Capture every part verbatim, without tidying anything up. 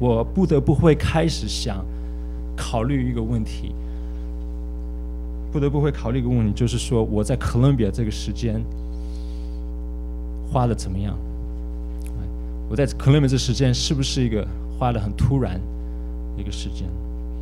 我不得不会开始想考虑一个问题，不得不会考虑一个问题，就是说我在哥伦比亚这个时间花的怎么样？我在哥伦比亚这时间是不是一个花的很突然的一个时间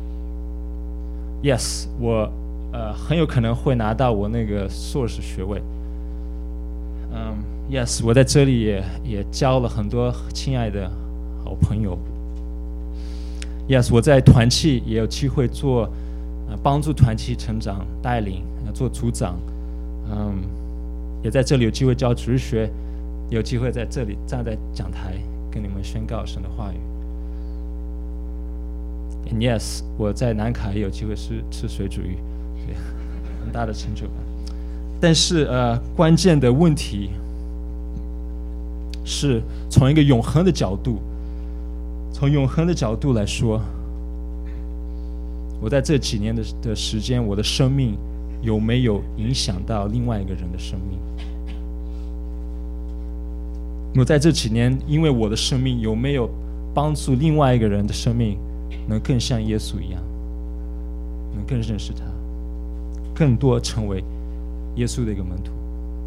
？Yes， 我呃很有可能会拿到我那个硕士学位。嗯、um, ，Yes， 我在这里也也交了很多亲爱的好朋友。Yes， 我在团契也有机会做，呃，帮助团契成长、带领，呃、做组长。嗯，也在这里有机会教主日学，也有机会在这里站在讲台跟你们宣告神的话语。And yes， 我在南卡也有机会吃吃水煮鱼，对，很大的成就感。但是呃，关键的问题是从一个永恒的角度，从永恒的角度来说，我在这几年 的, 的时间，我的生命有没有影响到另外一个人的生命？我在这几年，因为我的生命有没有帮助另外一个人的生命能更像耶稣一样，能更认识他，更多成为耶稣的一个门徒？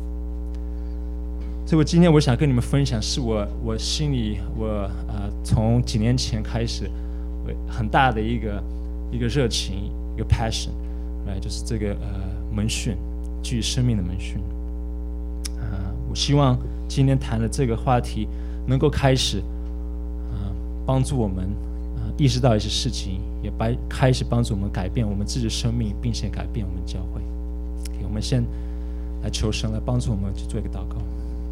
所以我今天我想跟你们分享，是我我心里我呃从几年前开始，我很大的一个一个热情，一个 passion， 来就是这个呃门训，基于生命的门训。啊、呃，我希望今天谈的这个话题能够开始，啊、呃，帮助我们啊、呃、意识到一些事情，也白开始帮助我们改变我们自己的生命，并且改变我们教会。Okay， 我们先来求神来帮助我们去做一个祷告。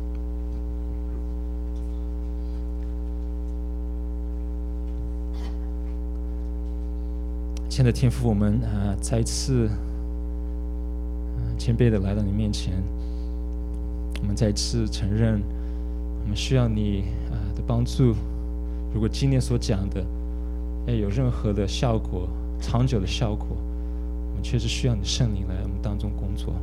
亲爱的天父，我们呃再一次呃谦卑的来到你面前，我们再一次承认我们需要你呃的帮助。如果今天所讲的要有任何的效果，长久的效果，我们确实需要你圣灵来我们当中工作。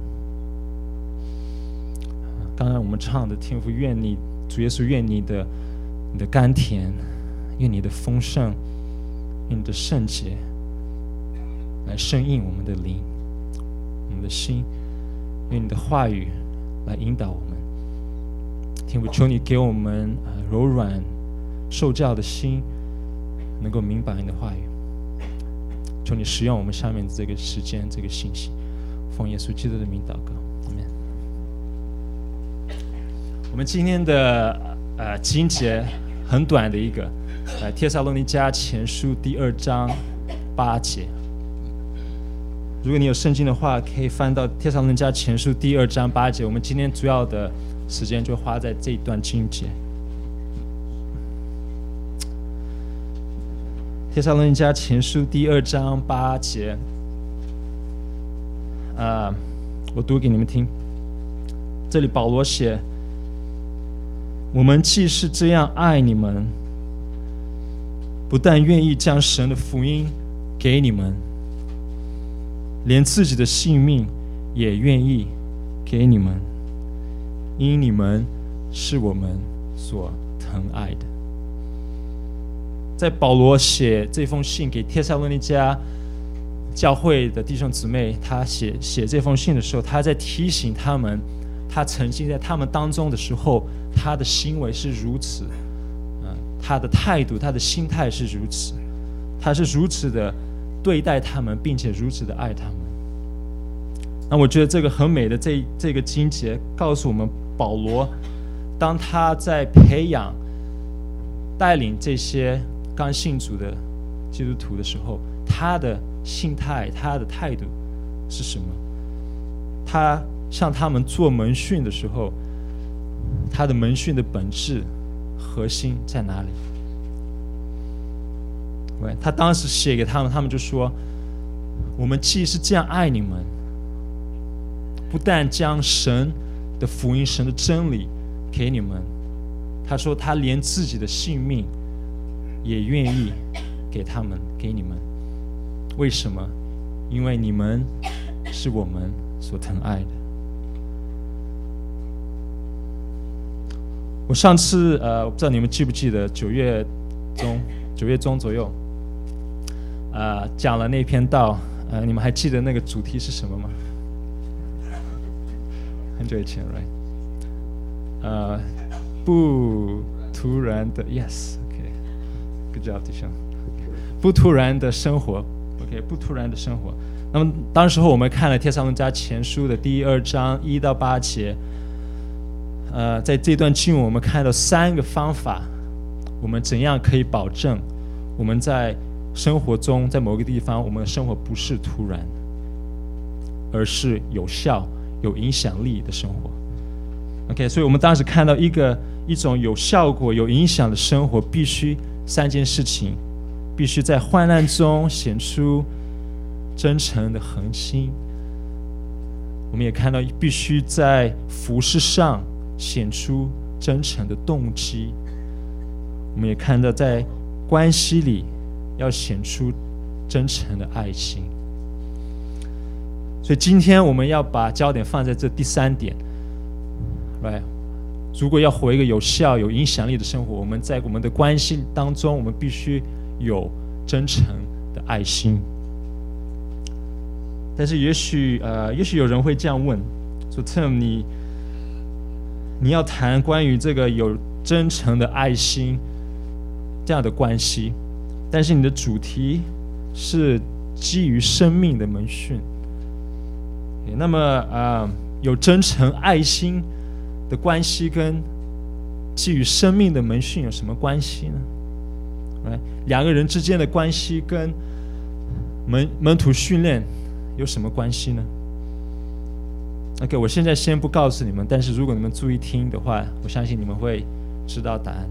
呃、刚刚我们唱的天父，愿你主耶稣，愿你的你的甘甜，愿你的丰盛，愿你的圣洁来生应我们的灵，我们的心，愿你的话语来引导我们。天父，求你给我们、呃、柔软受教的心，能够明白你的话语。求你使用我们下面的这个时间，这个信息，奉耶稣基督的名祷告，阿们。我们今天的呃经节很短的一个，呃，帖撒罗尼迦前书第二章八节。如果你有圣经的话，可以翻到帖撒罗尼迦前书第二章八节。我们今天主要的时间就花在这一段经节。帖撒罗尼迦前书第二章八节，呃，我读给你们听。这里保罗写：我们既是这样爱你们，不但愿意将神的福音给你们，连自己的性命也愿意给你们，因你们是我们所疼爱的。在保罗写这封信给帖撒罗尼迦教会的弟兄姊妹，他写写这封信的时候，他在提醒他们，他曾经在他们当中的时候，他的行为是如此，呃、他的态度，他的心态是如此，他是如此的对待他们，并且如此的爱他们。那我觉得这个很美的这这个经节告诉我们，保罗当他在培养带领这些刚信主的基督徒的时候，他的心态，他的态度是什么？他向他们做门训的时候，他的门训的本质核心在哪里？他当时写给他们，他们就说：我们既是这样爱你们，不但将神的福音、神的真理给你们，他说他连自己的性命也愿意给他们，给你们。为什么？因为你们是我们所疼爱的。我上次呃，我不知道你们记不记得，九月中九月中左右，呃，讲了那篇道，呃，你们还记得那个主题是什么吗？很久以前 ，right？ 呃，不突然的 ，yes，OK，good job，弟兄。不突然的生活 ，OK， 不突然的生活。那么当时候我们看了帖撒罗尼迦前书的第二章一到八节，呃，在这段经文我们看到三个方法，我们怎样可以保证我们在生活中，在某个地方，我们的生活不是突然，而是有效、有影响力的生活。OK， 所以我们当时看到一个一种有效果、有影响的生活，必须三件事情。必须在患难中显出真诚的恒心。我们也看到，必须在服事上显出真诚的动机。我们也看到，在关系里要显出真诚的爱心。所以今天我们要把焦点放在这第三点 ，right？ 如果要活一个有效、有影响力的生活，我们在我们的关系当中，我们必须有真诚的爱心。但是也许呃，也许有人会这样问，说 Tim， 你你要谈关于这个有真诚的爱心这样的关系，但是你的主题是基于生命的门训。那么呃，有真诚爱心的关系跟基于生命的门训有什么关系呢？两个人之间的关系跟 门, 门徒训练有什么关系呢？ OK， 我现在先不告诉你们，但是如果你们注意听的话，我相信你们会知道答案。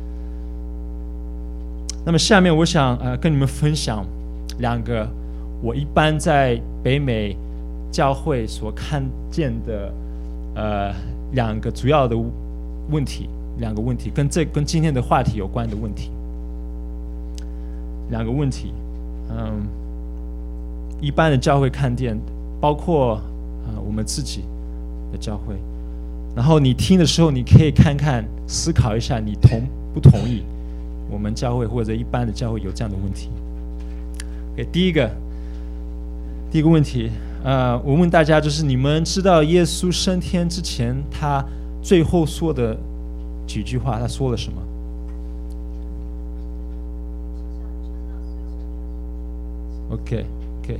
那么下面我想、呃、跟你们分享两个我一般在北美教会所看见的、呃、两个主要的问题，两个问题跟这跟今天的话题有关的问题。两个问题，嗯，一般的教会看见，包括、呃、我们自己的教会，然后你听的时候，你可以看看、思考一下，你同不同意我们教会或者一般的教会有这样的问题。Okay， 第一个，第一个问题，呃，我问大家，就是你们知道耶稣升天之前，他最后说的几句话，他说了什么？OK OK，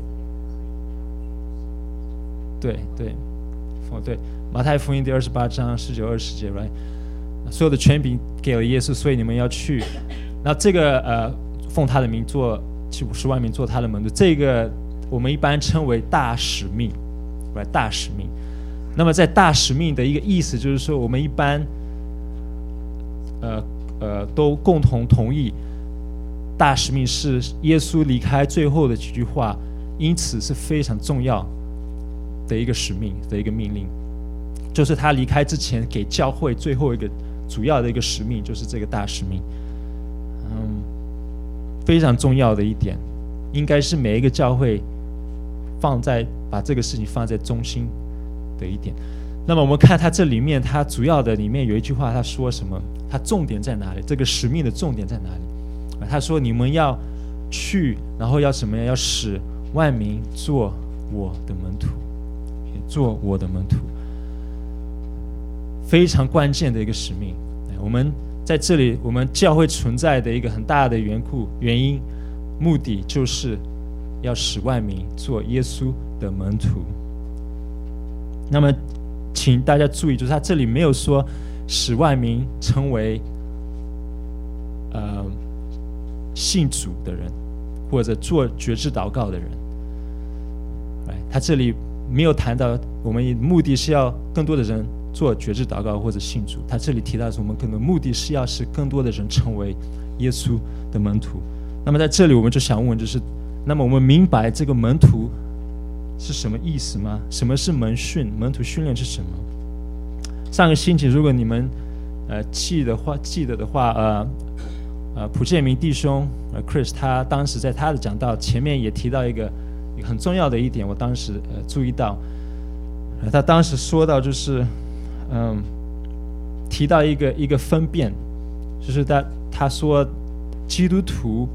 对对，哦对，马太福音第二十八章十九二十节 ，right？ 所有的权柄给了耶稣，所以你们要去。那这个呃，奉他的名做去十万名做他的门徒，这个我们一般称为大使命 ，right？ 大使命。那么在大使命的一个意思就是说，我们一般呃呃都共同同意。大使命是耶稣离开最后的几句话，因此是非常重要的一个使命的一个命令，就是他离开之前给教会最后一个主要的一个使命，就是这个大使命。嗯，非常重要的一点，应该是每一个教会放在把这个事情放在中心的一点。那么我们看他这里面，他主要的里面有一句话，他说什么？他重点在哪里？这个使命的重点在哪里？他说你们要去，然后要什么呀？要使万民做我的门徒，做我的门徒，非常关键的一个使命。我们在这里，我们教会存在的一个很大的缘故原因目的，就是要使万民做耶稣的门徒。那么请大家注意，就是他这里没有说使万民成为呃信主的人，或者做决志祷告的人。他这里没有谈到我们目的是要更多的人做决志祷告或者信主，他这里提到的是我们可能目的是要使更多的人成为耶稣的门徒。那么在这里我们就想问，就是那么我们明白这个门徒是什么意思吗？什么是门训？门徒训练是什么？上个星期如果你们呃记得话记得的话，呃呃普建明弟兄呃 Chris 他当时在他的讲道前面也提到一个一个很重要的一点，我当时呃注意到，呃、他当时说到就是嗯提到一个一个分辨，就是他他说基督徒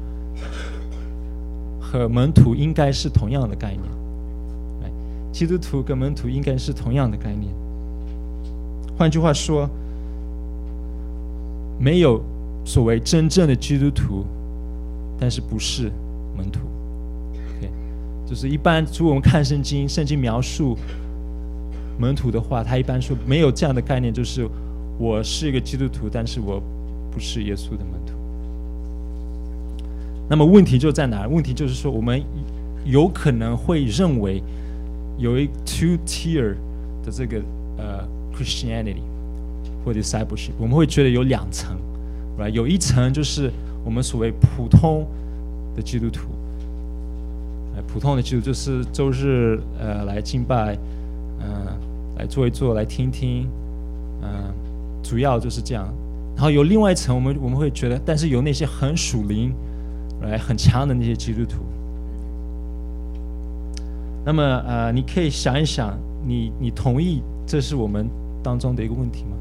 和门徒应该是同样的概念。基督徒跟门徒应该是同样的概念。换句话说，没有所谓真正的基督徒，但是不是门徒。Okay? 就是一般，如果我们看圣经，圣经描述门徒的话，他一般说没有这样的概念，就是我是一个基督徒，但是我不是耶稣的门徒。那么问题就在哪？问题就是说，我们有可能会认为有一 two tier 的这个呃 Christianity 或 discipleship， 我们会觉得有两层 ，right？ 有一层就是我们所谓普通的基督徒，呃，普通的基督徒就是周日呃来敬拜，呃来坐一坐，来听听，呃，主要就是这样。然后有另外一层，我们我们会觉得，但是有那些很属灵，来很强的那些基督徒。那么呃，你可以想一想，你你同意这是我们当中的一个问题吗？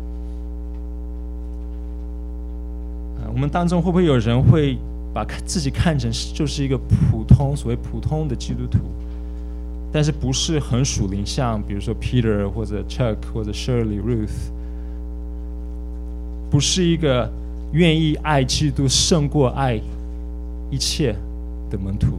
呃，我们当中会不会有人会把自己看成就是一个普通所谓普通的基督徒，但是不是很属灵，像比如说 Peter 或者 Chuck 或者 Shirley、Ruth， 不是一个愿意爱基督胜过爱一切的门徒。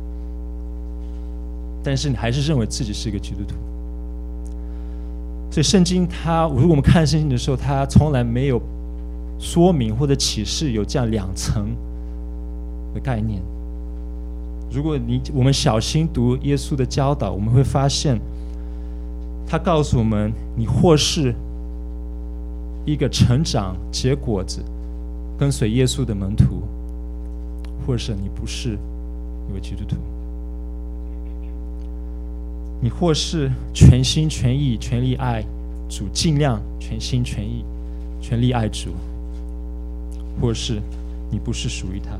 但是你还是认为自己是一个基督徒，所以圣经它，如果我们看圣经的时候，它从来没有说明或者启示有这样两层的概念。如果你我们小心读耶稣的教导，我们会发现，他告诉我们，你或是一个成长结果子，跟随耶稣的门徒，或是你不是一位基督徒。你或是全心全意全力爱主，尽量全心全意全力爱主，或是你不是属于他。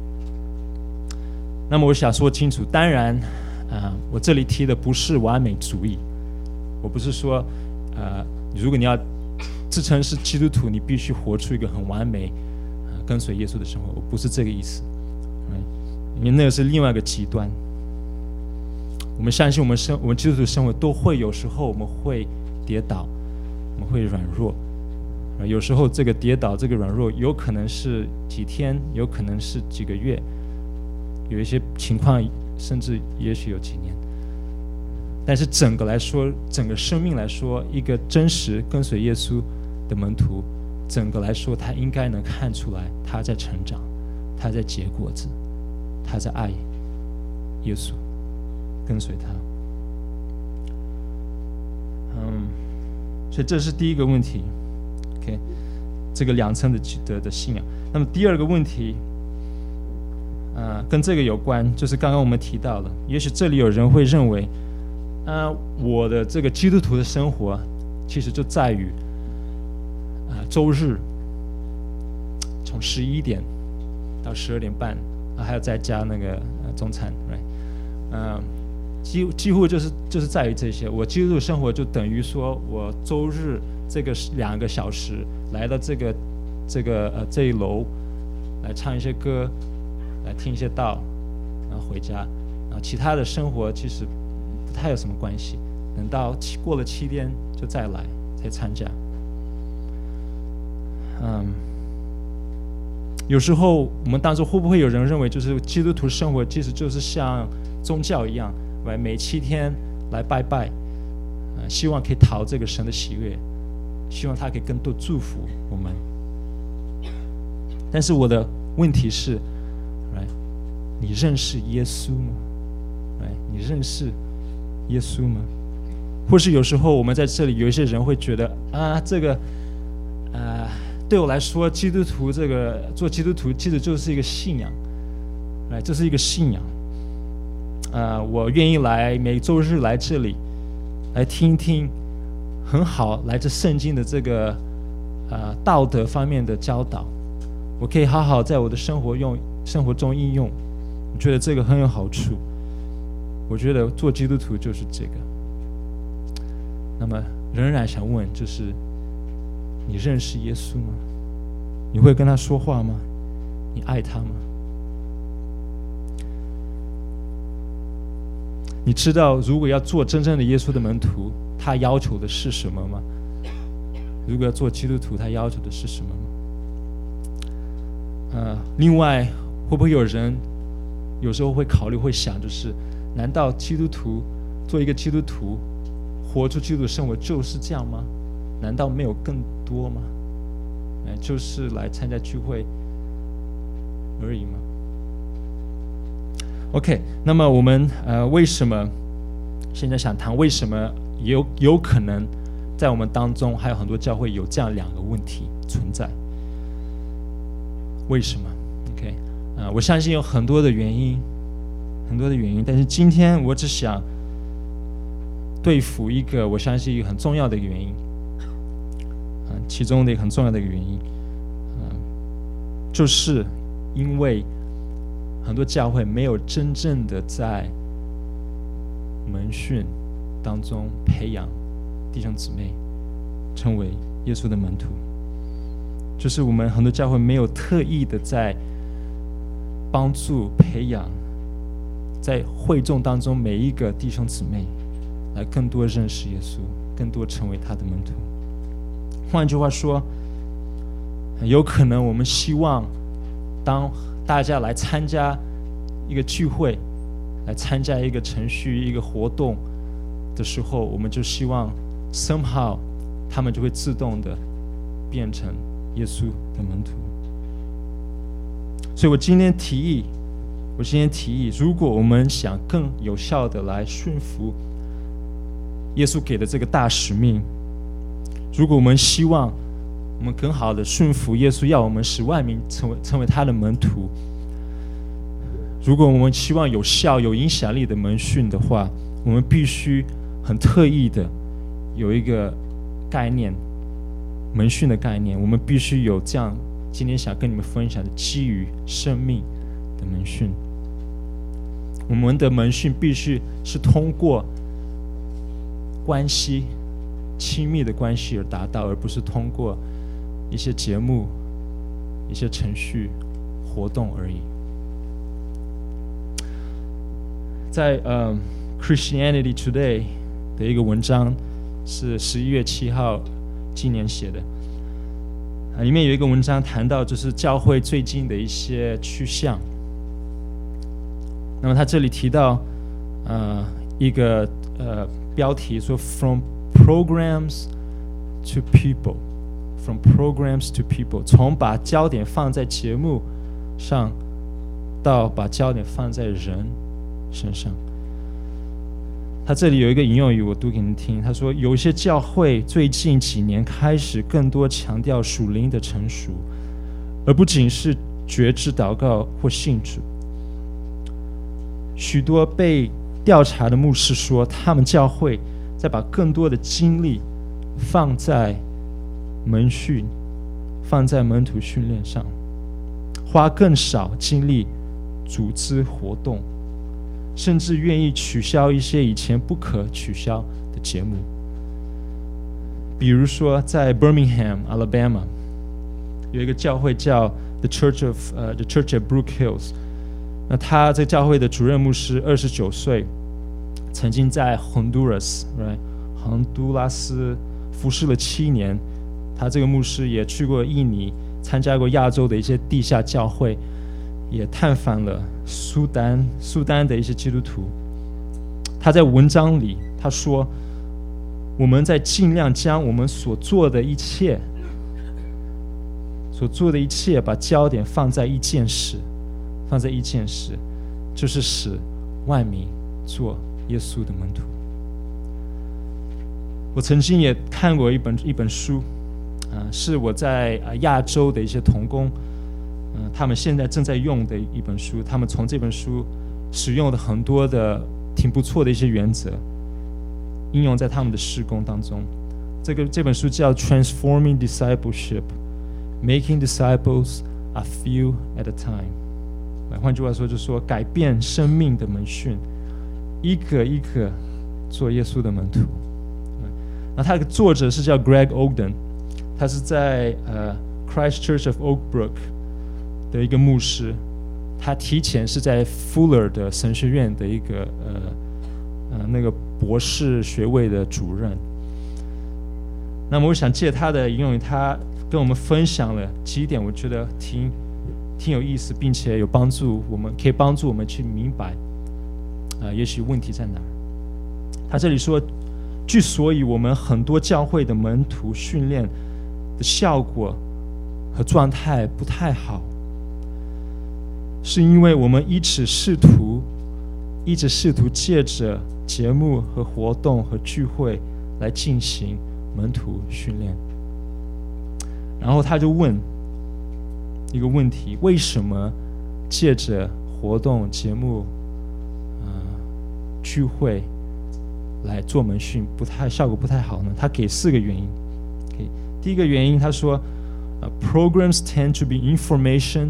那么我想说清楚，当然、呃、我这里提的不是完美主义，我不是说、呃、如果你要自称是基督徒，你必须活出一个很完美、呃、跟随耶稣的生活，我不是这个意思，因为那个是另外一个极端。我们相信我们生我们基督徒生活都会有时候我们会跌倒，我们会软弱，有时候这个跌倒这个软弱有可能是几天，有可能是几个月，有一些情况甚至也许有几年。但是整个来说，整个生命来说，一个真实跟随耶稣的门徒，整个来说他应该能看出来他在成长，他在结果子，他在爱耶稣，跟随他。嗯，所以这是第一个问题 OK， 这个两层的的的信仰。那么第二个问题、呃、跟这个有关，就是刚刚我们提到了，也许这里有人会认为、呃、我的这个基督徒的生活其实就在于、呃、周日从十一点到十二点半、啊、还要再加那个、呃、中餐 right？ 呃几, 几乎就是就是在于这些，我基督徒生活就等于说我周日这个两个小时来到这个这个呃这一楼来唱一些歌，来听一些道，然后回家，然后其他的生活其实不太有什么关系，等到过了七天就再来再参加。嗯，有时候我们当中会不会有人认为，就是基督徒生活其实就是像宗教一样，每七天来拜拜、呃、希望可以讨这个神的喜悦，希望他可以更多祝福我们。但是我的问题是、right? 你认识耶稣吗、right? 你认识耶稣吗？或是有时候我们在这里有一些人会觉得啊，这个、呃、对我来说基督徒这个做基督徒其实就是一个信仰、right? 这是一个信仰。呃，我愿意来每周日来这里来听听很好来自圣经的这个、呃、道德方面的教导，我可以好好在我的生活用生活中应用，我觉得这个很有好处。我觉得做基督徒就是这个。那么仍然想问，就是你认识耶稣吗？你会跟他说话吗？ 你爱他吗？你知道如果要做真正的耶稣的门徒，他要求的是什么吗？如果要做基督徒，他要求的是什么吗？呃，另外会不会有人有时候会考虑会想，就是难道基督徒做一个基督徒活出基督的生活就是这样吗？难道没有更多吗？呃、就是来参加聚会而已吗？ OK， 那么我们呃为什么现在想谈为什么有有可能在我们当中还有很多教会有这样两个问题存在？为什么 ？OK， 啊、呃，我相信有很多的原因，很多的原因，但是今天我只想对付一个我相信一个很重要的一个原因，啊、呃，其中的一个很重要的一个原因，嗯、呃，就是因为很多教会没有真正的在门训当中培养弟兄姊妹成为耶稣的门徒，就是我们很多教会没有特意的在帮助培养在会众当中每一个弟兄姊妹来更多认识耶稣，更多成为他的门徒。换句话说，有可能我们希望当大家来参加一个聚会，来参加一个程序、一个活动的时候，我们就希望 somehow 他们就会自动的变成耶稣的门徒。所以我今天提议，我今天提议，如果我们想更有效的来顺服耶稣给的这个大使命，如果我们希望我们更好的顺服耶稣要我们使万民成为成为他的门徒，如果我们希望有效有影响力的门训的话，我们必须很特意的有一个概念，门训的概念，我们必须有这样今天想跟你们分享的基于生命的门训。我们的门训必须是通过关系亲密的关系而达到，而不是通过一些节目、一些程序、活动而已。在呃、uh, Christianity Today 的一个文章，是十一月七号今年写的，啊，里面有一个文章谈到就是教会最近的一些趋向。那么他这里提到，呃，一个呃标题说 From programs to people。From programs to people， 从把焦点放在节目上，到把焦点放在人身上。他这里有一个引用语，我读给你听。他说，有些教会最近几年开始更多强调属灵的成熟，而不仅是觉知祷告或信主。许多被调查的牧师说，他们教会在把更多的精力放在门训，放在门徒训练上，花更少精力组织活动，甚至愿意取消一些以前不可取消的节目。比如说在 Birmingham, Alabama 有一个教会叫 The Church of、uh, The Church at Brook Hills， 那他这个教会的主任牧师二十九岁，曾经在 Honduras right 洪都拉斯服侍了七年。他这个牧师也去过印尼，参加过亚洲的一些地下教会，也探访了苏丹苏丹的一些基督徒。他在文章里他说，我们在尽量将我们所做的一切所做的一切把焦点放在一件事，放在一件事，就是使万民做耶稣的门徒。我曾经也看过一本一本书，呃、是我在、呃、亚洲的一些同工、呃、他们现在正在用的一本书，他们从这本书使用了很多的挺不错的一些原则，应用在他们的事工当中。这个这本书叫 Transforming Discipleship Making Disciples a Few at a Time， 换句话说就是说改变生命的门训，一个一个做耶稣的门徒。那他的作者是叫 Greg Ogden， 他是在、呃、Christ Church of Oak Brook 的一个牧师，他提前是在 Fuller 的神学院的一个呃呃那个博士学位的主任。那么我想借他的引用，他跟我们分享了几点，我觉得挺挺有意思，并且有帮助，我们可以帮助我们去明白，呃，也许问题在哪儿。他这里说，之所以我们很多教会的门徒训练的效果和状态不太好，是因为我们一直试图，一直试图借着节目和活动和聚会来进行门徒训练。然后他就问一个问题：为什么借着活动、节目、呃、聚会来做门训不太效果不太好呢？他给四个原因。Okay. 第一个原因，他说、uh, programs tend to be information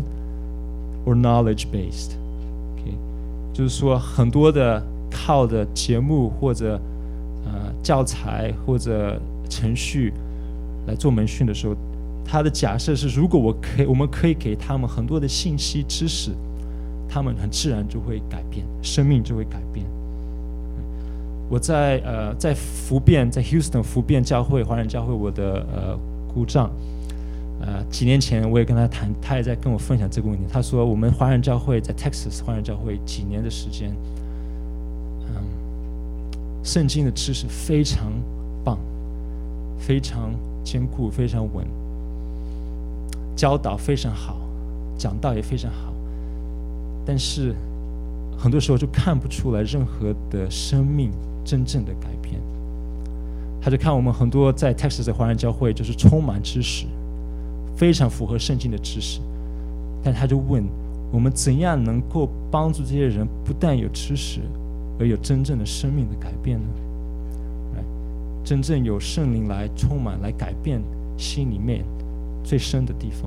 or knowledge based。Okay. 就是说很多的靠的节目或者、呃、教材或者程序来做门训的时候，他的假设是，如果我可以，我们可以给他们很多的信息知识，他们很自然就会改变，生命就会改变。我在呃在福变，在 Houston 福变教会华人教会，我的呃姑丈，呃几年前我也跟他谈，他也在跟我分享这个问题。他说，我们华人教会在 Texas 华人教会几年的时间，嗯，圣经的知识非常棒，非常坚固，非常稳。教导非常好，讲道也非常好，但是很多时候就看不出来任何的生命真正的改变。他就看我们很多在 Texas 的华人教会，就是充满知识，非常符合圣经的知识，但他就问我们怎样能够帮助这些人不但有知识，而有真正的生命的改变呢？真正有圣灵来充满，来改变心里面最深的地方。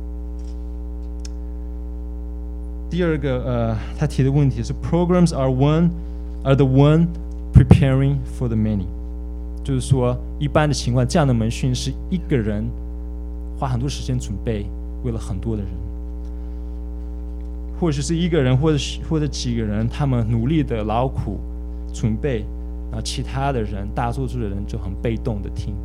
第二个，呃，他提的问题是 ，programs are one are the one preparing for the many， 就是说，一般的情况，这样的门训是一个人花很多时间准备，为了很多的人，或者是一个人或者或者几个人，他们努力的劳苦准备，然后其他的人，大多数的人就很被动的听。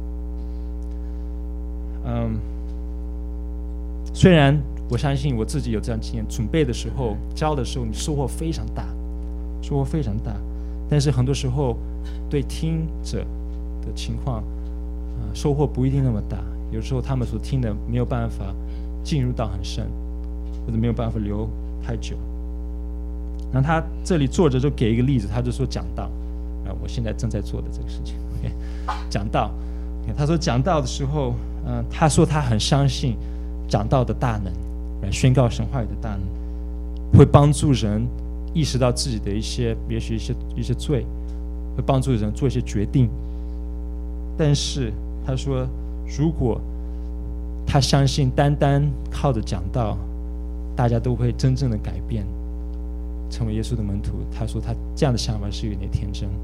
嗯。虽然我相信我自己有这样经验，准备的时候、教的时候，你收获非常大，收获非常大。但是很多时候，对听者的情况，呃，收获不一定那么大。有时候他们所听的没有办法进入到很深，或者没有办法留太久。那他这里作者就给一个例子，他就说讲道，啊，我现在正在做的这个事情， okay, 讲道。他说讲道的时候，嗯、呃，他说他很相信。讲道的大能，来宣告神话语的大能，会帮助人意识到自己的一些，也许一些一些罪，会帮助人做一些决定。但是他说，如果他相信单单靠着讲道，大家都会真正的改变，成为耶稣的门徒。他说他这样的想法是有点天真。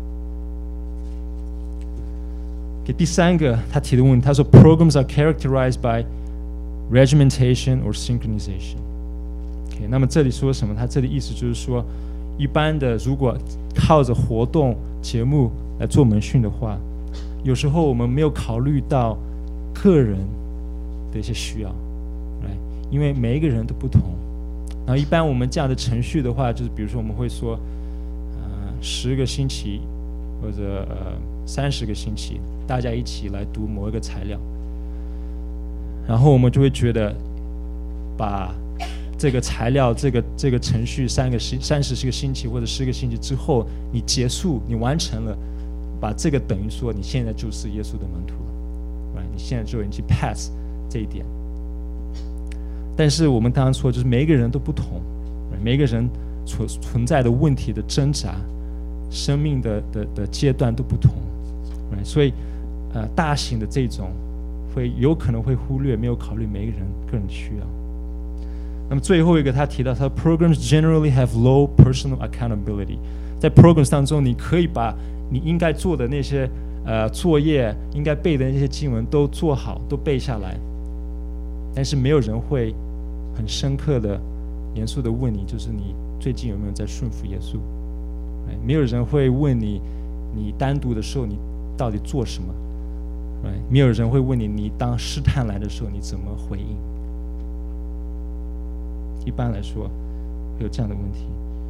给第三个他提的问题，他说 programs are characterized by regimentation or synchronization。Okay, 那么这里说什么？他这里意思就是说，一般的如果靠着活动节目来做门训的话，有时候我们没有考虑到个人的一些需要，因为每一个人都不同。然后一般我们这样的程序的话，就是比如说我们会说，呃，十个星期或者呃三十个星期，大家一起来读某一个材料。然后我们就会觉得，把这个材料、这个这个程序三个星、三十个星期或者十个星期之后，你结束，你完成了，把这个等于说你现在就是耶稣的门徒了， right? 你现在就已经去 pass 这一点。但是我们刚刚说，就是每一个人都不同， right? 每一个人存存在的问题的挣扎、生命的的的阶段都不同， right? 所以呃，大型的这种。会有可能会忽略，没有考虑每一个人个人的需要。那么最后一个，他提到，他 programs generally have low personal accountability。在 programs 当中，你可以把你应该做的那些呃作业、应该背的那些经文都做好，都背下来，但是没有人会很深刻的、严肃的问你，就是你最近有没有在顺服耶稣？没有人会问你，你单独的时候你到底做什么？没有人会问你，你当试探来的时候你怎么回应？一般来说会有这样的问题。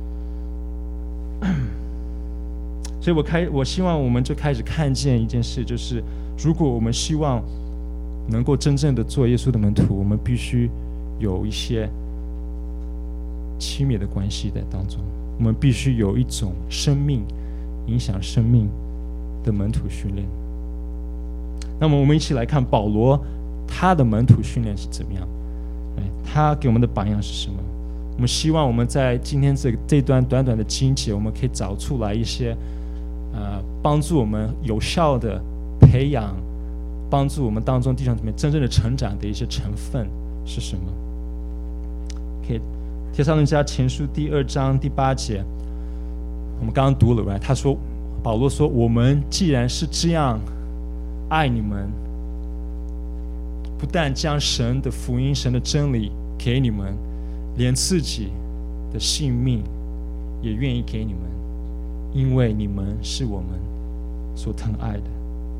所以我开，我希望我们就开始看见一件事，就是如果我们希望能够真正的做耶稣的门徒，我们必须有一些亲密的关系在当中，我们必须有一种生命影响生命的门徒训练。那么我们一起来看保罗他的门徒训练是怎么样，他给我们的榜样是什么。我们希望我们在今天这这段短短的经节，我们可以找出来一些呃，帮助我们有效的培养，帮助我们当中弟兄姊妹真正的成长的一些成分是什么。 OK， 帖撒罗尼迦前书第二章第八节，我们刚刚读了 right？ 他说，保罗说，我们既然是这样爱你们，不但将神的福音、神的真理给你们，连自己的性命也愿意给你们，因为你们是我们所疼爱的。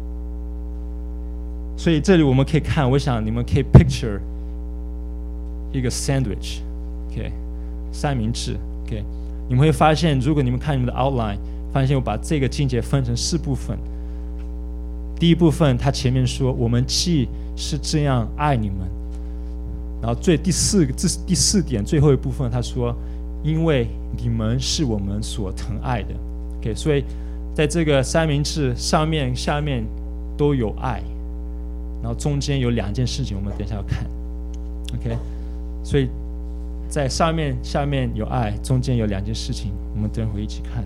所以这里我们可以看，我想你们可以 picture 一个 sandwich， OK， 三明治 ，OK， 你们会发现，如果你们看你们的 outline， 发现我把这个经节分成四部分。第一部分，他前面说我们既是这样爱你们，然后最第四个这第四点最后一部分，他说因为你们是我们所疼爱的。OK， 所以在这个三明治上面下面都有爱，然后中间有两件事情，我们等一下要看。OK， 所以在上面下面有爱，中间有两件事情，我们等会一起看。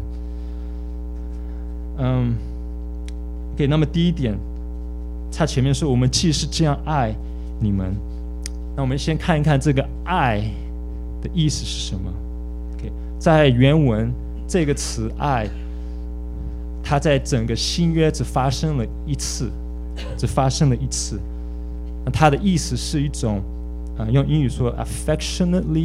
嗯 OK， 那么第一点，他前面说我们既是这样爱你们，那我们先看一看这个爱的意思是什么。 OK， 在原文这个词爱，它在整个新约只发生了一次，只发生了一次。那它的意思是一种，呃、用英语说 affectionately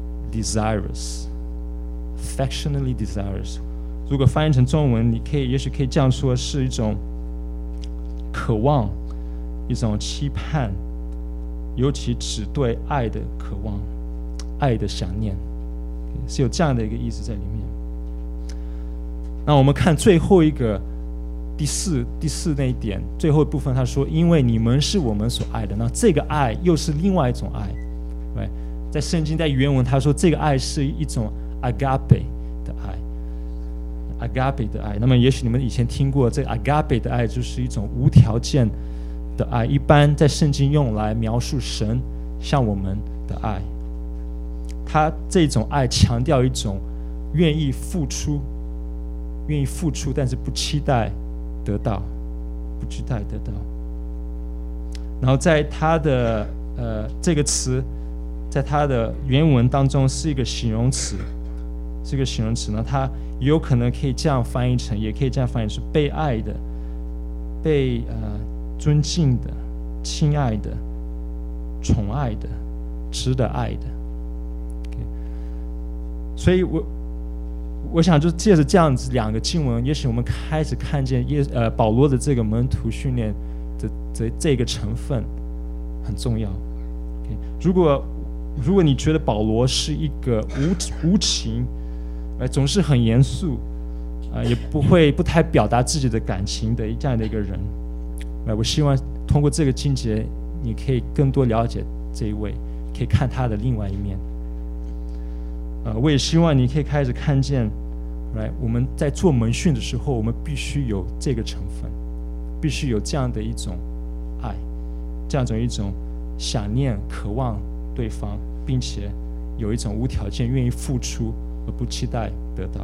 desirous，affectionately desirous。如果翻译成中文，你可以也许可以这样说，是一种渴望，一种期盼，尤其只对爱的渴望，爱的想念，是有这样的一个意思在里面。那我们看最后一个第四第四那一点，最后一部分他说，因为你们是我们所爱的，那这个爱又是另外一种爱。对，在圣经在原文他说这个爱是一种 agape 的爱。agape 的爱，那么也许你们以前听过，这个 agape 的爱就是一种无条件的爱，一般在圣经用来描述神向我们的爱。他这种爱强调一种愿意付出，愿意付出，但是不期待得到，不期待得到。然后在他的呃这个词，在他的原文当中是一个形容词，这个形容词呢，它也有可能可以这样翻译成，也可以这样翻译是被爱的、被呃尊敬的、亲爱的、宠爱的、值得爱的。Okay， 所以我我想就借着这样子两个经文，也许我们开始看见耶呃保罗的这个门徒训练的这这个成分很重要。Okay， 如果如果你觉得保罗是一个无无情，总是很严肃，呃，也不会不太表达自己的感情的这样的一个人，呃，我希望通过这个经节，你可以更多了解这一位，可以看他的另外一面。呃，我也希望你可以开始看见，来，我们在做门训的时候，我们必须有这个成分，必须有这样的一种爱，这样的一种想念、渴望对方，并且有一种无条件愿意付出而不期待得到。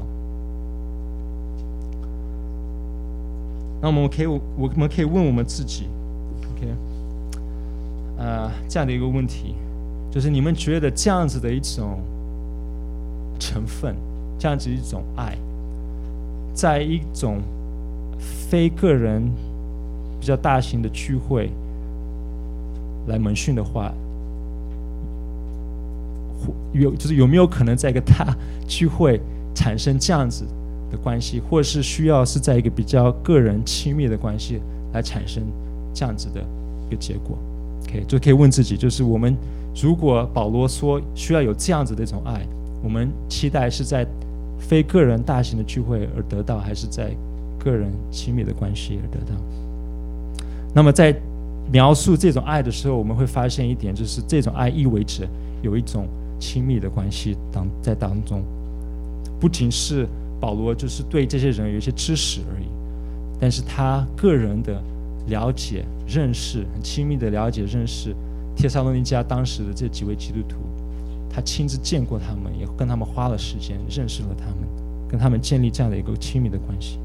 那我们可以，我们可以问我们自己 ，OK， 呃，这样的一个问题，就是你们觉得这样子的一种成分，这样子一种爱，在一种非个人比较大型的聚会来门训的话， 有就是有没有可能在一个大聚会产生这样子的关系，或是需要是在一个比较个人亲密的关系来产生这样子的一个结果。 OK， 就可以问自己，就是我们如果保罗说需要有这样子的一种爱，我们期待是在非个人大型的聚会而得到，还是在个人亲密的关系而得到？那么在描述这种爱的时候，我们会发现一点，就是这种爱意味着有一种亲密的关系当在当中，不仅是保罗就是对这些人有一些知识而已，但是他个人的了解、认识，很亲密的了解、认识帖撒罗尼迦当时的这几位基督徒，他亲自见过他们，也跟他们花了时间认识了他们，跟他们建立这样的一个亲密的关系。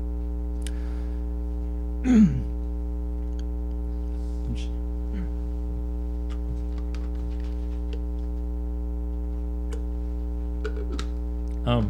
嗯，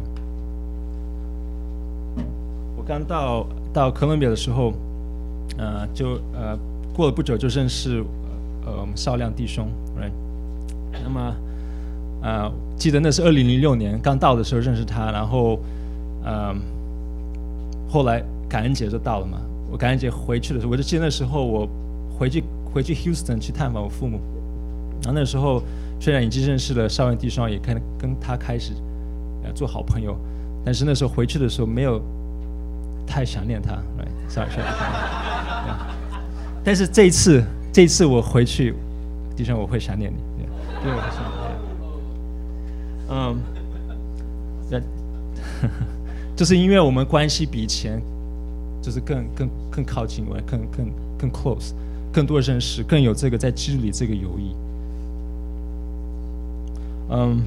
我刚到到哥伦比亚的时候，呃，就呃过了不久就认识呃我们少亮弟兄 ，right？ 那么呃记得那是二零零六年刚到的时候认识他，然后呃后来感恩节就到了嘛，我感恩节回去的时候，我就记得那时候我回去回去 Houston 去探访我父母，然后那时候虽然已经认识了少亮弟兄，也跟跟他开始做好朋友，但是那时候回去的时候没有太想念他 ，right？ sorry sorry 但是这一次，这一次我回去，弟兄我会想念你，对，对，嗯，那就是因为我们关系比以前就是更更更靠近，更更更 close， 更多认识，更有这个在基督里这个友谊，嗯。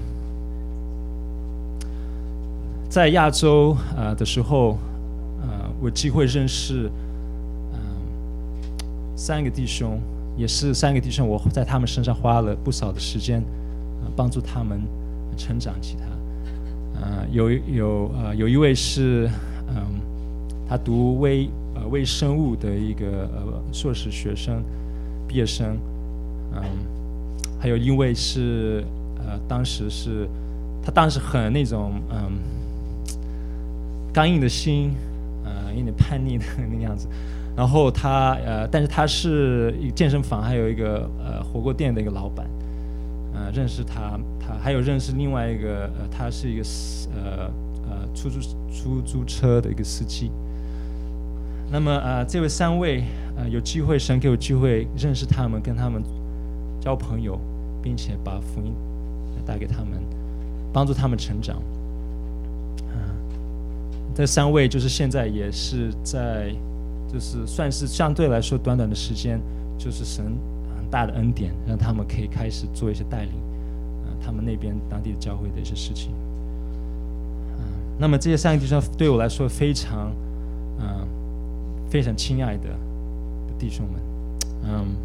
在亚洲、呃、的时候，呃，我机会认识、呃、三个弟兄，也是三个弟兄，我在他们身上花了不少的时间，呃、帮助他们成长起他。呃、有有呃有一位是，嗯、呃，他读微呃微生物的一个呃硕士学生，毕业生，嗯、呃，还有一位是呃当时是他当时很那种嗯。呃刚硬的心，呃，有点叛逆的那个样子。然后他，呃，但是他是一个健身房，还有一个呃火锅店的一个老板。呃，认识他，他还有认识另外一个，呃，他是一个呃呃出租出租车的一个司机。那么呃，这位三位，呃，有机会，神给我机会认识他们，跟他们交朋友，并且把福音带给他们，帮助他们成长。这三位就是现在也是在，就是算是相对来说短短的时间，就是神很大的恩典，让他们可以开始做一些带领，呃，他们那边当地的教会的一些事情。嗯、呃，那么这些三个弟兄对我来说非常，嗯、呃，非常亲爱的弟兄们，嗯，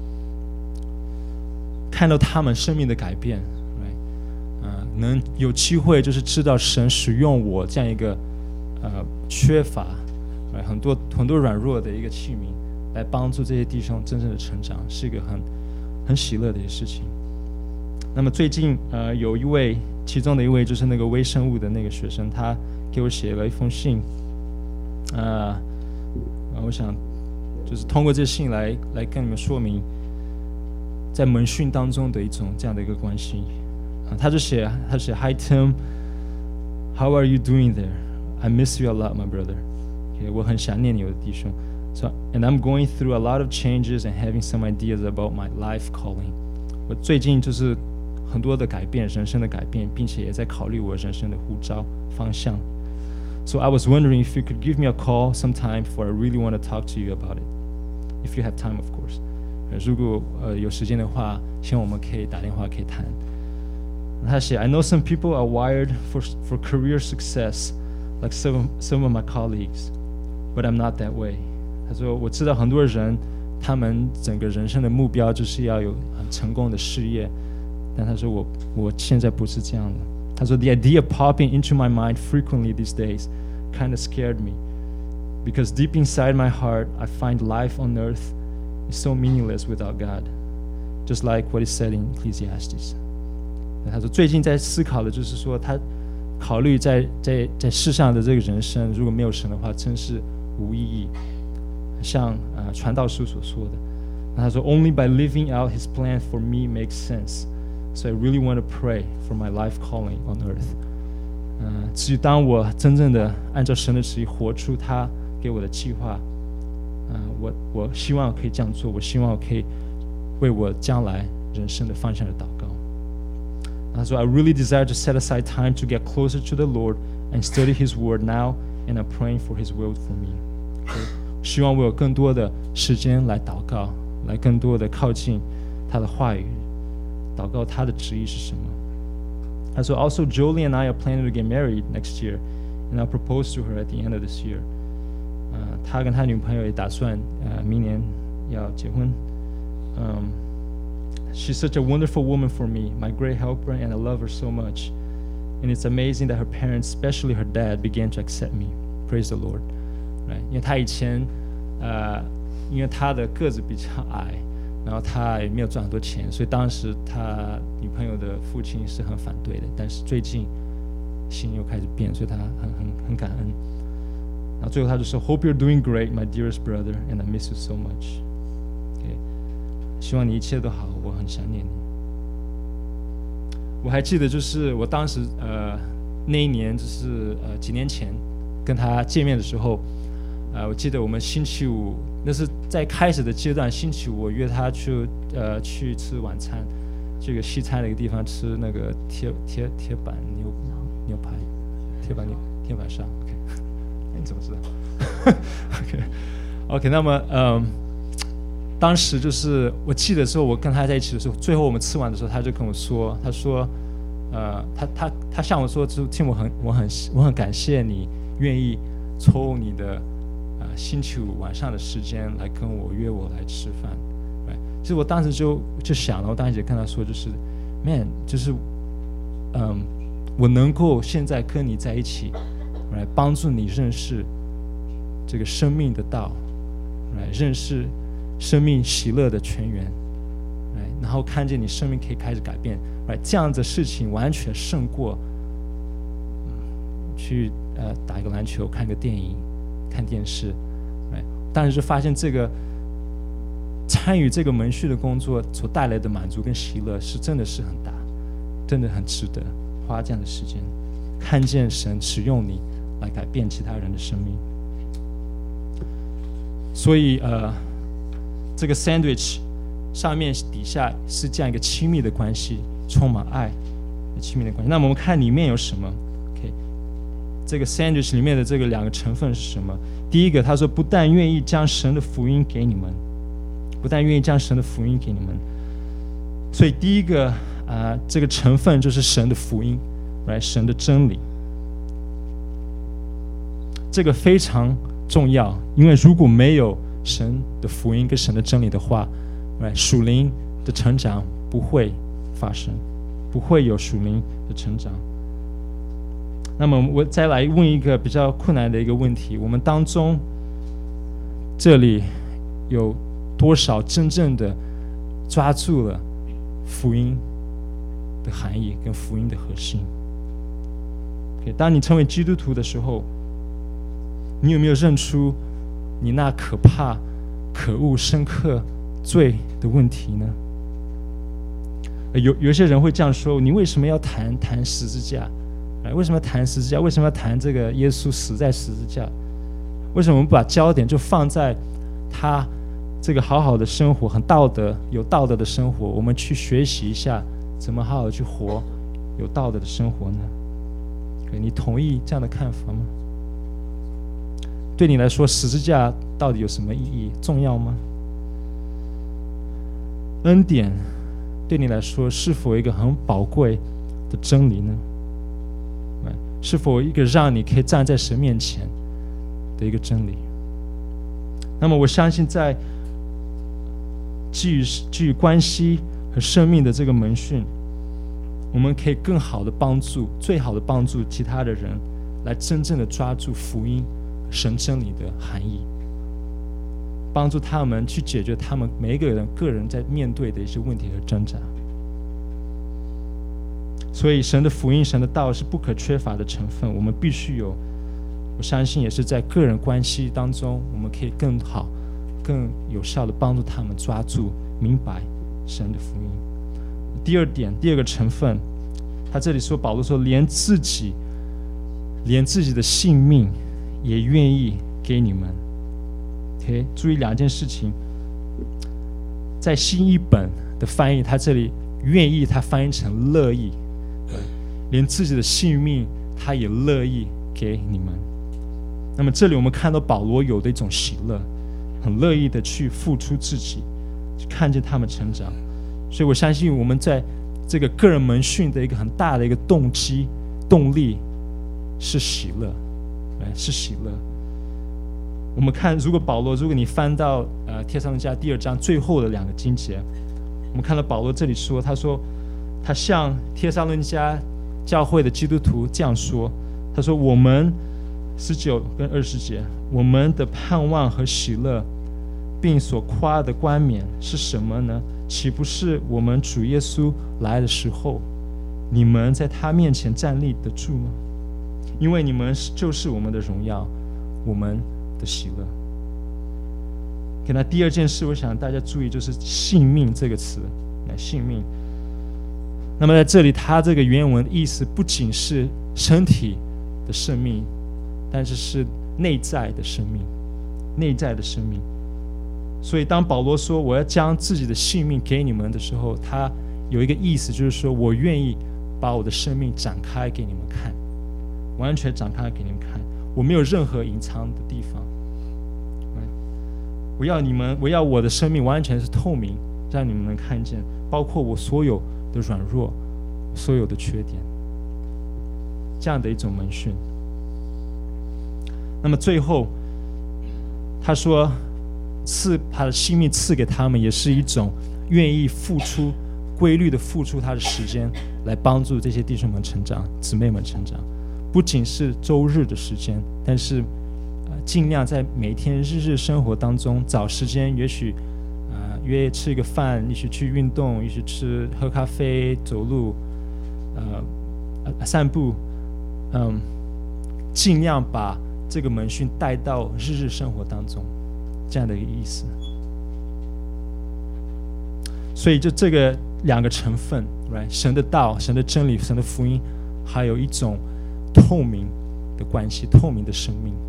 看到他们生命的改变，嗯、呃，能有机会就是知道神使用我这样一个。呃，缺乏，呃，很多很多软弱的一个器皿，来帮助这些弟兄真正的成长，是一个很很喜乐的一个事情。那么最近，呃，有一位，其中的一位就是那个微生物的那个学生，他给我写了一封信，呃，我想就是通过这信来来跟你们说明，在门训当中的一种这样的一个关系。呃、他就写，他写 Hi Tim, how are you doing there?I miss you a lot, my brother. Okay, 我很想念你，我的弟兄。So, and I'm going through a lot of changes and having some ideas about my life calling. 我最近就是很多的改变，人生的改变，并且也在考虑我人生的呼召方向。So I was wondering if you could give me a call sometime, for I really want to talk to you about it. If you have time, of course. 如果呃有时间的话，希望我们可以打电话可以谈。他写 I know some people are wired for for career success.Like some some of my colleagues, but I'm not that way. 他说我知道很多人，他们整个人生的目标就是要有很成功的事业，但他说我我现在不是这样的。他说 The idea popping into my mind frequently these days kind of scared me, because deep inside my heart I find life on earth is so meaningless without God, just like what is said in Ecclesiastes. 他说最近在思考的就是说，他考虑在在在世上的这个人生，如果没有神的话，真是无意义。像呃传道书所说的，他说 Only by living out His plan for me makes sense. So I really want to pray for my life calling on earth. 嗯、呃，只有当我真正的按照神的旨意活出他给我的计划，嗯、呃，我我希望可以这样做，我希望我可以为我将来人生的方向而祷告。他说 I really desire to set aside time to get closer to the Lord and study His word now, and I'm praying for His will for me. 希望我有更多的时间来祷告，来更多的靠近他的话语，祷告他的旨意是什么。他说 Also Jolie and I are planning to get married next year, and I'll propose to her at the end of this year. 呃，他跟他女朋友也打算呃明年要结婚。嗯、um,She's such a wonderful woman for me, my great helper, and I love her so much. And it's amazing that her parents, especially her dad, began to accept me. Praise the Lord. Right? 因为他以前，呃，因为他的个子比较矮，然后他也没有赚很多钱，所以当时他女朋友的父亲是很反对的。但是最近心又开始变，所以他很很很感恩。然后最后他就说 ，Hope you're doing great, my dearest brother, and I miss you so much.Okay. 希望你一切都好，我很想念你。我还记得，就是我当时呃那一年，就是呃几年前跟他见面的时候，呃我记得我们星期五，那是在开始的阶段，星期五我约他去呃去吃晚餐，这个西餐的一个地方吃那个铁铁铁板牛牛排，铁板牛铁板烧。OK， 你怎么知道 ？OK OK， 那么嗯。当时就是我记得时候，我跟他在一起的时候，最后我们吃完的时候，他就跟我说，他说，呃，他他他向我说，就听我很我很我很感谢你愿意抽你的呃星期五晚上的时间来跟我约我来吃饭。Right? 其实我当时就就想了，我当时也跟他说，就是 ，man， 就是嗯，我能够现在跟你在一起，来帮助你认识这个生命的道，来认识生命喜乐的泉源，然后看见你生命可以开始改变，这样的事情完全胜过、嗯、去呃打一个篮球、看个电影、看电视。但是就发现这个参与这个门训的工作所带来的满足跟喜乐是真的是很大，真的很值得花这样的时间，看见神使用你来改变其他人的生命。所以呃。这个 sandwich 上面底下是这样一个亲密的关系，充满爱的亲密的关系。那么我们看里面有什么 ？OK， 这个 sandwich 里面的这个两个成分是什么？第一个，他说不但愿意将神的福音给你们，不但愿意将神的福音给你们。所以第一个啊、呃，这个成分就是神的福音，来神的真理。这个非常重要，因为如果没有神的福音跟神的真理的话，属灵的成长不会发生，不会有属灵的成长。那么我再来问一个比较困难的一个问题：我们当中这里有多少真正的抓住了福音的含义跟福音的核心？ Okay, 当你成为基督徒的时候，你有没有认出你那可怕、可恶、深刻罪的问题呢？有有一些人会这样说：你为什么要谈谈十字架？为什么要谈十字架？为什么要谈这个耶稣死在十字架？为什么我们不把焦点就放在他这个好好的生活，很道德、有道德的生活？我们去学习一下怎么好好去活有道德的生活呢？你同意这样的看法吗？对你来说，十字架到底有什么意义？重要吗？恩典对你来说是否一个很宝贵的真理呢？是否一个让你可以站在神面前的一个真理？那么我相信在基于基于关系和生命的这个门训，我们可以更好的帮助最好的帮助其他的人来真正的抓住福音神真理的含义，帮助他们去解决他们每一个人个人在面对的一些问题和挣扎。 所以神的福音、神的道是不可缺乏的成分，我们必须有。我相信也是在个人关系当中，我们可以更好、更有效的帮助他们抓住、明白神的福音。第二点，第二个成分，他这里说，保罗说，连自己、连自己的性命也愿意给你们。OK， 注意两件事情，在新译本的翻译，他这里愿意，他翻译成乐意，连自己的性命他也乐意给你们。那么这里我们看到保罗有的一种喜乐，很乐意的去付出自己，去看见他们成长。所以我相信我们在这个个人门训的一个很大的一个动机、动力是喜乐，是喜乐。我们看，如果保罗，如果你翻到呃帖撒罗尼迦第二章最后的两个经节，我们看到保罗这里说，他说他向帖撒罗尼迦教会的基督徒这样说，他说我们十九跟二十节，我们的盼望和喜乐，并所夸的冠冕是什么呢？岂不是我们主耶稣来的时候，你们在他面前站立得住吗？因为你们就是我们的荣耀，我们的喜乐。那第二件事，我想大家注意，就是性命这个词，性命。那么在这里，它这个原文的意思不仅是身体的生命，但是是内在的生命，内在的生命。所以当保罗说我要将自己的性命给你们的时候，他有一个意思，就是说我愿意把我的生命展开给你们看，完全展开给你们看，我没有任何隐藏的地方。我要你们，我要我的生命完全是透明，让你们能看见，包括我所有的软弱，所有的缺点，这样的一种门训。那么最后他说赐他的性命赐给他们，也是一种愿意付出、规律的付出他的时间，来帮助这些弟兄们成长、姊妹们成长。不仅是周日的时间，但是尽量在每天日日生活当中找时间，也许、呃、约吃一个饭，一起去运动，一起吃喝咖啡、走路、呃、散步，嗯，尽量把这个门训带到日日生活当中，这样的一个意思。所以就这个两个成分 right? 神的道、神的真理、神的福音，还有一种透明的关系，透明的生命。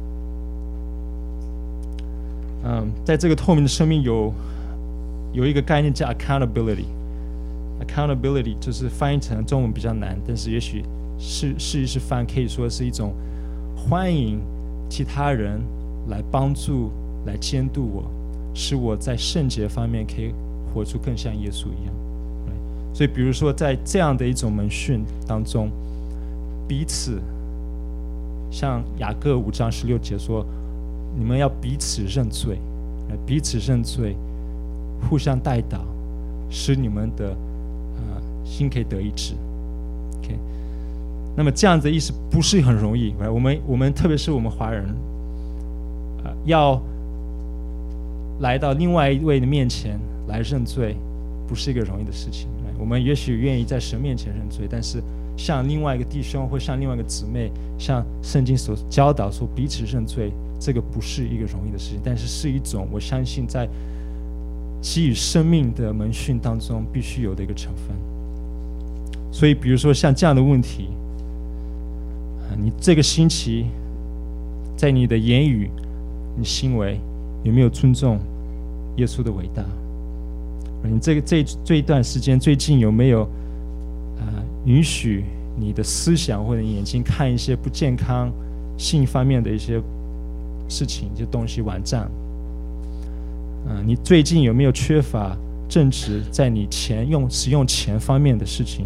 嗯，在这个透明的生命有有一个概念叫 accountability。accountability 就是翻译成中文比较难，但是也许试试一试翻，可以说是一种欢迎其他人来帮助、来监督我，使我在圣洁方面可以活出更像耶稣一样。所以比如说在这样的一种门训当中，彼此像雅各五章十六节说，你们要彼此认罪，彼此认罪，互相代祷，使你们的、呃、心可以得医治。Okay? 那么这样的意思不是很容易，我们我们特别是我们华人、呃，要来到另外一位的面前来认罪，不是一个容易的事情。我们也许愿意在神面前认罪，但是像另外一个弟兄或像另外一个姊妹，像圣经所教导说彼此认罪，这个不是一个容易的事情，但是是一种我相信在给予生命的门训当中必须有的一个成分。所以比如说像这样的问题，你这个星期在你的言语、你行为有没有尊重耶稣的伟大？你这个这这一段时间最近有没有、呃、允许你的思想或者你眼睛看一些不健康性方面的一些事情、一些东西网站、呃、你最近有没有缺乏正直在你钱用使用钱方面的事情？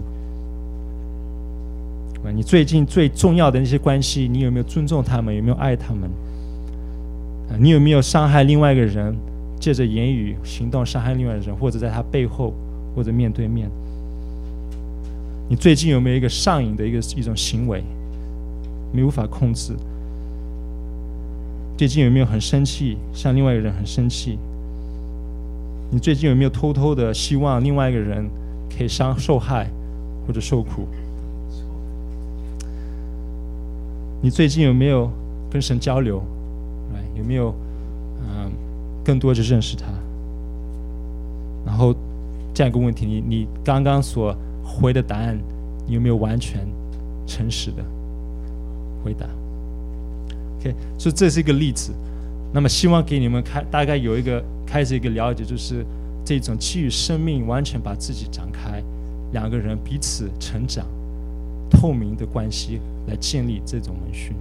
你最近最重要的那些关系，你有没有尊重他们？有没有爱他们？呃、你有没有伤害另外一个人，借着言语行动伤害另外一个人，或者在他背后，或者面对面？你最近有没有一个上瘾的一个一种行为，你无法控制？最近有没有很生气，向另外一个人很生气？你最近有没有偷偷的希望另外一个人可以伤受害或者受苦？ 你最近有没有跟神交流？有没有嗯更多的认识他？然后这样一个问题，你你刚刚所回的答案，你有没有完全诚实的回答 ？OK， 所以这是一个例子。那么希望给你们开大概有一个开始一个了解，就是这种基于生命完全把自己展开，两个人彼此成长、透明的关系来建立这种门训。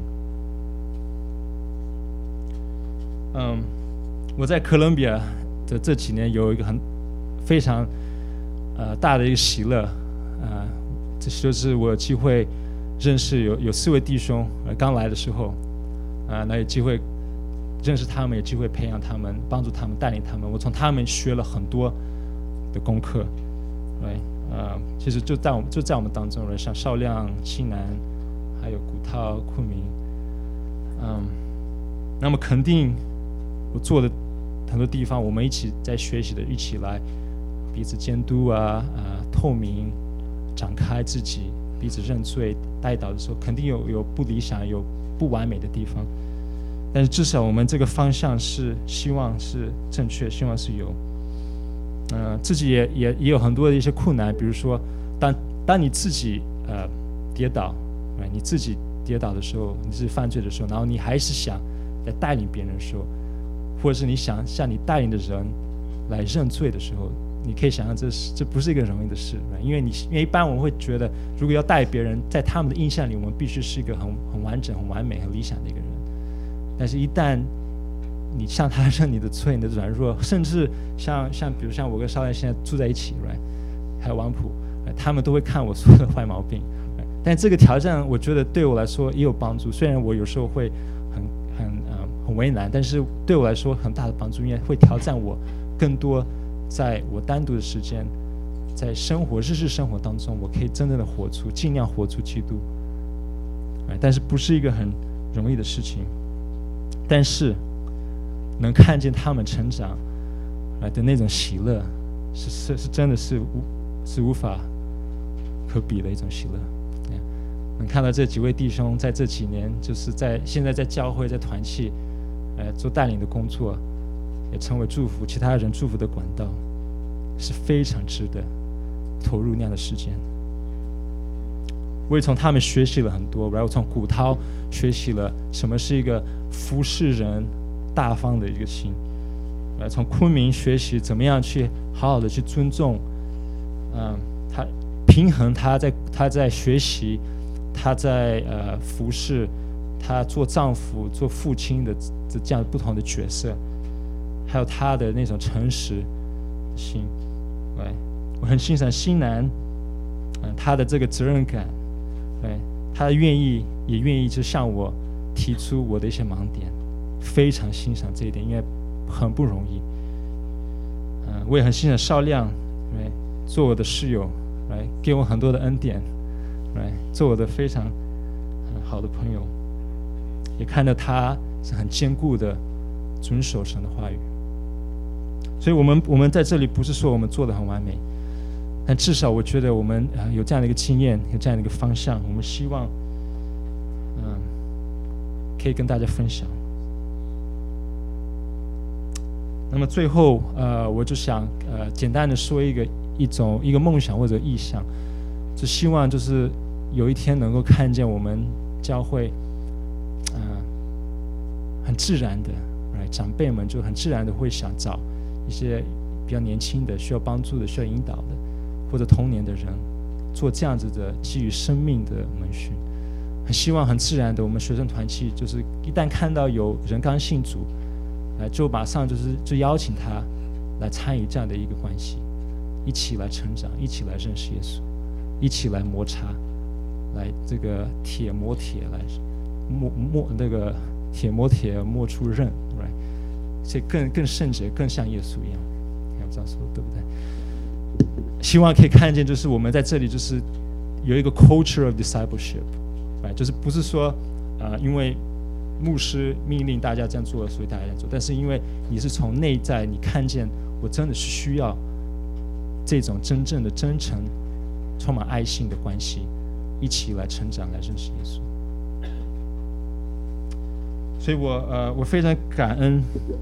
嗯，我在哥伦比亚的这几年有一个很非常呃大的一个喜乐，啊、呃，这就是我有机会认识有有四位弟兄，呃，刚来的时候，啊、呃，那有机会认识他们，有机会培养他们，帮助他们，带领他们。我从他们学了很多的功课，对，呃，其实就在我们就在我们当中，像少亮、青南，还有古涛、昆明，嗯，那么肯定。我做的很多地方，我们一起在学习的，一起来彼此监督啊啊、呃，透明，展开自己，彼此认罪，带导的时候，肯定有有不理想、有不完美的地方，但是至少我们这个方向是希望是正确，希望是有，嗯、呃，自己也也也有很多的一些困难，比如说，当当你自己呃跌倒，你自己跌倒的时候，你自己犯罪的时候，然后你还是想来带领别人的时候。或者是你想向你带领的人来认罪的时候，你可以想象这是这不是一个容易的事，因为你因为一般我们会觉得，如果要带别人，在他们的印象里，我们必须是一个很很完整、很完美、很理想的一个人。但是，一旦你向他认你的罪、你的软弱，甚至像像比如像我跟少亮现在住在一起 ，right， 还有王普，他们都会看我所有的坏毛病。但这个挑战，我觉得对我来说也有帮助。虽然我有时候会很很呃。很为难，但是对我来说很大的帮助，因为会挑战我更多，在我单独的时间，在生活日日生活当中，我可以真正的活出，尽量活出基督。但是不是一个很容易的事情，但是能看见他们成长的那种喜乐，是是是真的是无是无法可比的一种喜乐。能看到这几位弟兄在这几年，就是在现在在教会在团契。呃，做带领的工作，也成为祝福其他人祝福的管道，是非常值得投入那样的时间。我也从他们学习了很多，然后从古涛学习了什么是一个服侍人大方的一个心，呃，从昆明学习怎么样去好好的去尊重，嗯、呃，他平衡他在他在学习，他在呃服侍。他做丈夫、做父亲的这样不同的角色，还有他的那种诚实心，对，我很欣赏新南，嗯，他的这个责任感，对，他愿意也愿意就向我提出我的一些盲点，非常欣赏这一点，因为很不容易。嗯，我也很欣赏少亮，对，做我的室友，来给我很多的恩典，来做我的非常好的朋友。也看到他是很坚固的遵守神的话语，所以我们我们在这里不是说我们做得很完美，但至少我觉得我们有这样的一个经验，有这样的一个方向，我们希望嗯可以跟大家分享。那么最后呃我就想呃简单的说一个一种一个梦想或者意向，就希望就是有一天能够看见我们教会嗯、呃，很自然的，长辈们就很自然的会想找一些比较年轻的、需要帮助的、需要引导的，或者童年的人，做这样子的基于生命的门训。很希望很自然的，我们学生团契就是一旦看到有人刚信主，呃，就马上就是就邀请他来参与这样的一个关系，一起来成长，一起来认识耶稣，一起来摩擦，来这个铁磨铁来。磨磨那个铁磨铁磨出刃 ，right？ 这更更圣洁，更像耶稣一样。我这样说对不对？希望可以看见，就是我们在这里就是有一个 culture of discipleship，right？ 就是不是说呃，因为牧师命令大家这样做，所以大家这样做，但是因为你是从内在，你看见我真的是需要这种真正的真诚、充满爱心的关系，一起来成长，来认识耶稣。 所以我呃我非常感恩，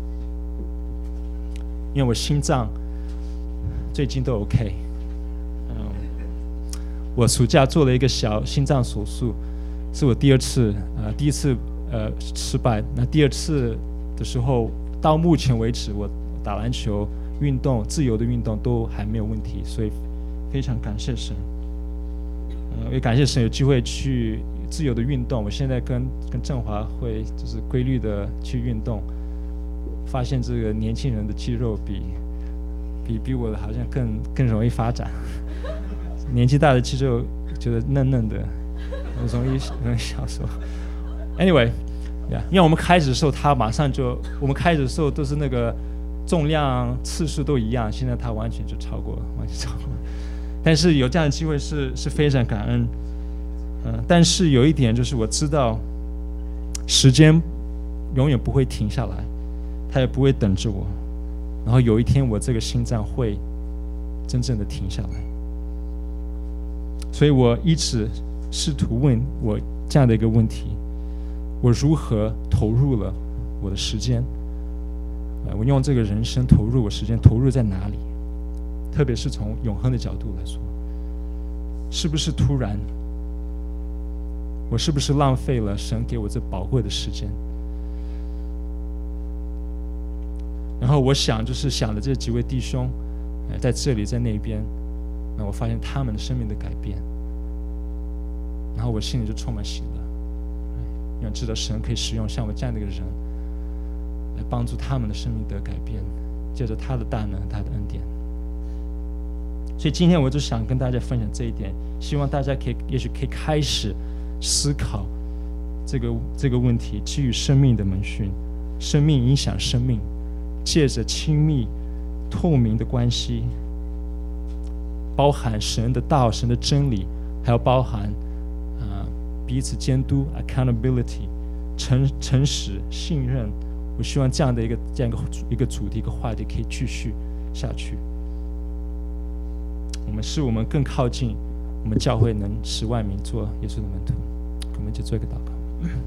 因为我心脏最近都 OK。嗯，我暑假做了一个小心脏手术，是我第二次，呃，第一次呃失败，那第二次的时候，到目前为止，我打篮球、运动、自由的运动都还没有问题，所以非常感谢神。呃，也感谢神有机会去自由的运动。我现在跟跟振华会就是规律的去运动，发现这个年轻人的肌肉比比比我的好像更更容易发展。年纪大的肌肉觉得嫩嫩的，容易容易消瘦。Anyway， yeah, 因为我们开始的时候，他马上就我们开始的时候都是那个重量次数都一样，现在他完全就超过了，完全超过了。但是有这样的机会是是非常感恩，嗯、呃，但是有一点就是我知道，时间永远不会停下来，他也不会等着我，然后有一天我这个心脏会真正的停下来，所以我一直试图问我这样的一个问题：我如何投入了我的时间？呃，我用这个人生投入我时间，投入在哪里？特别是从永恒的角度来说，是不是突然？我是不是浪费了神给我这宝贵的时间？然后我想，就是想的这几位弟兄，呃，在这里，在那边，那我发现他们的生命的改变，然后我心里就充满喜乐，因为知道神可以使用像我这样的一个人，来帮助他们的生命得改变，借着他的大能、他的恩典。所以今天我就想跟大家分享这一点，希望大家可以，也许可以开始思考这个这个问题，基于生命的门训，生命影响生命，借着亲密透明的关系，包含神的道、神的真理，还有包含、呃、彼此监督 accountability 诚诚实信任。我希望这样的一个这样一个一个主题一个话题可以继续下去。我们使我们更靠近我们教会能使万民做耶稣的门徒。我们就做一个祷告。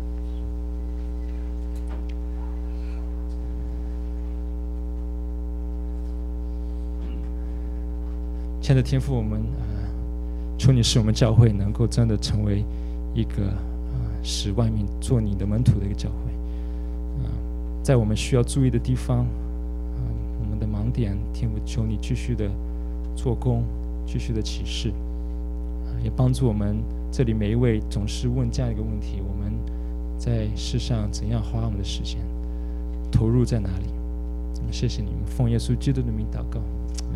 亲爱的天父，我们、呃、求你使我们教会能够真的成为一个、呃、使万民做你的门徒的一个教会。呃、在我们需要注意的地方、呃、我们的盲点，天父求你继续的做工，继续的启示，也帮助我们这里每一位总是问这样一个问题：我们在世上怎样花我们的时间，投入在哪里？谢谢你们，奉耶稣基督的名祷告。